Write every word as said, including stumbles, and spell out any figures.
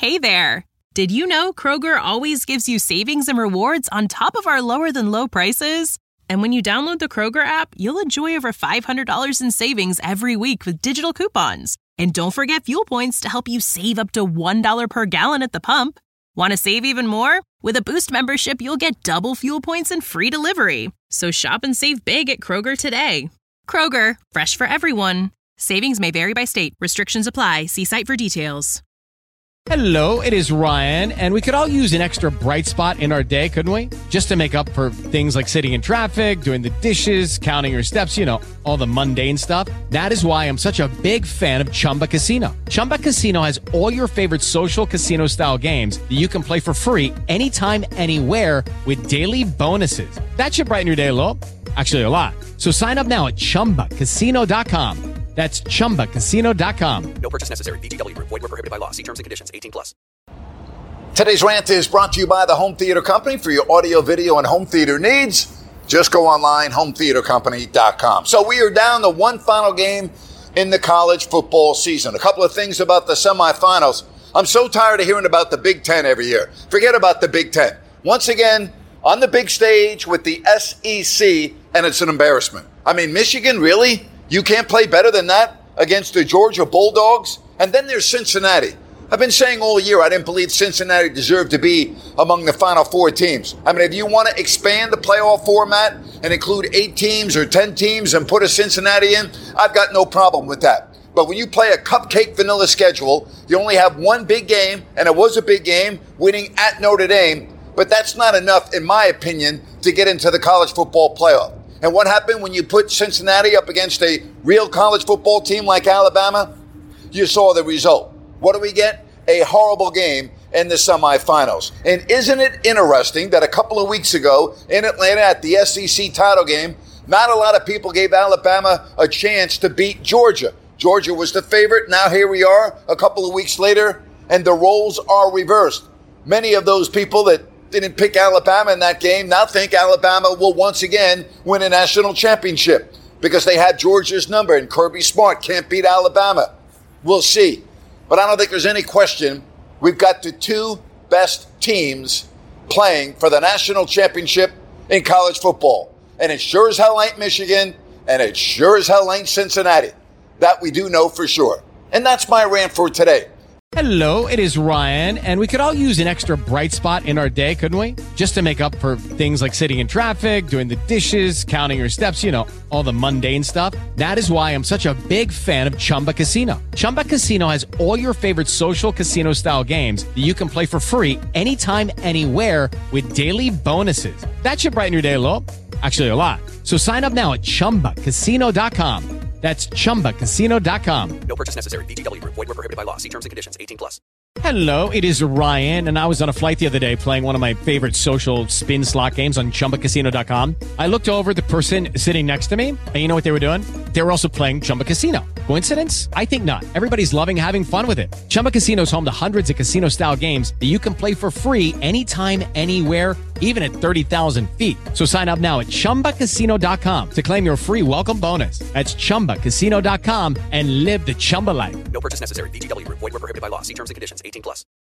Hey there! Did you know Kroger always gives you savings and rewards on top of our lower-than-low prices? And when you download the Kroger app, you'll enjoy over five hundred dollars in savings every week with digital coupons. And don't forget fuel points to help you save up to one dollar per gallon at the pump. Want to save even more? With a Boost membership, you'll get double fuel points and free delivery. So shop and save big at Kroger today. Kroger, fresh for everyone. Savings may vary by state. Restrictions apply. See site for details. Hello, it is Ryan, and we could all use an extra bright spot in our day, couldn't we? Just to make up for things like sitting in traffic, doing the dishes, counting your steps, you know, all the mundane stuff. That is why I'm such a big fan of Chumba Casino. Chumba Casino has all your favorite social casino-style games that you can play for free anytime, anywhere with daily bonuses. That should brighten your day a little. Actually, a lot. So sign up now at chumba casino dot com. That's chumba casino dot com. No purchase necessary. V G W. Void where prohibited by law. See terms and conditions. eighteen plus. Today's rant is brought to you by the Home Theater Company. For your audio, video, and home theater needs, just go online, home theater company dot com. So we are down to one final game in the college football season. A couple of things about the semifinals. I'm so tired of hearing about the Big Ten every year. Forget about the Big Ten. Once again, on the big stage with the S E C, and it's an embarrassment. I mean, Michigan, really? You can't play better than that against the Georgia Bulldogs? And then there's Cincinnati. I've been saying all year I didn't believe Cincinnati deserved to be among the Final Four teams. I mean, if you want to expand the playoff format and include eight teams or ten teams and put a Cincinnati in, I've got no problem with that. But when you play a cupcake vanilla schedule, you only have one big game, and it was a big game, winning at Notre Dame. But that's not enough, in my opinion, to get into the college football playoff. And what happened when you put Cincinnati up against a real college football team like Alabama? You saw the result. What do we get? A horrible game in the semifinals. And isn't it interesting that a couple of weeks ago in Atlanta at the S E C title game, not a lot of people gave Alabama a chance to beat Georgia. Georgia was the favorite. Now here we are a couple of weeks later, and the roles are reversed. Many of those people that didn't pick Alabama in that game now think Alabama will once again win a national championship because they had Georgia's number and Kirby Smart can't beat Alabama. We'll see. But I don't think there's any question we've got the two best teams playing for the national championship in college football. And it sure as hell ain't Michigan, and it sure as hell ain't Cincinnati. That we do know for sure. And that's my rant for today. Hello, it is Ryan, and we could all use an extra bright spot in our day, couldn't we? Just to make up for things like sitting in traffic, doing the dishes, counting your steps, you know, all the mundane stuff. That is why I'm such a big fan of Chumba Casino. Chumba Casino has all your favorite social casino-style games that you can play for free anytime, anywhere with daily bonuses. That should brighten your day a little. Actually, a lot. So sign up now at chumba casino dot com. That's chumba casino dot com. No purchase necessary. V G W. Void where prohibited by law. See terms and conditions. eighteen plus. Hello, it is Ryan, and I was on a flight the other day playing one of my favorite social spin slot games on chumba casino dot com. I looked over at the person sitting next to me, and you know what they were doing? They were also playing Chumba Casino. Coincidence? I think not. Everybody's loving having fun with it. Chumba Casino is home to hundreds of casino-style games that you can play for free anytime, anywhere, even at thirty thousand feet. So sign up now at chumba casino dot com to claim your free welcome bonus. That's chumba casino dot com and live the Chumba life. No purchase necessary. V G W. Void where prohibited by law. See terms and conditions. eighteen plus.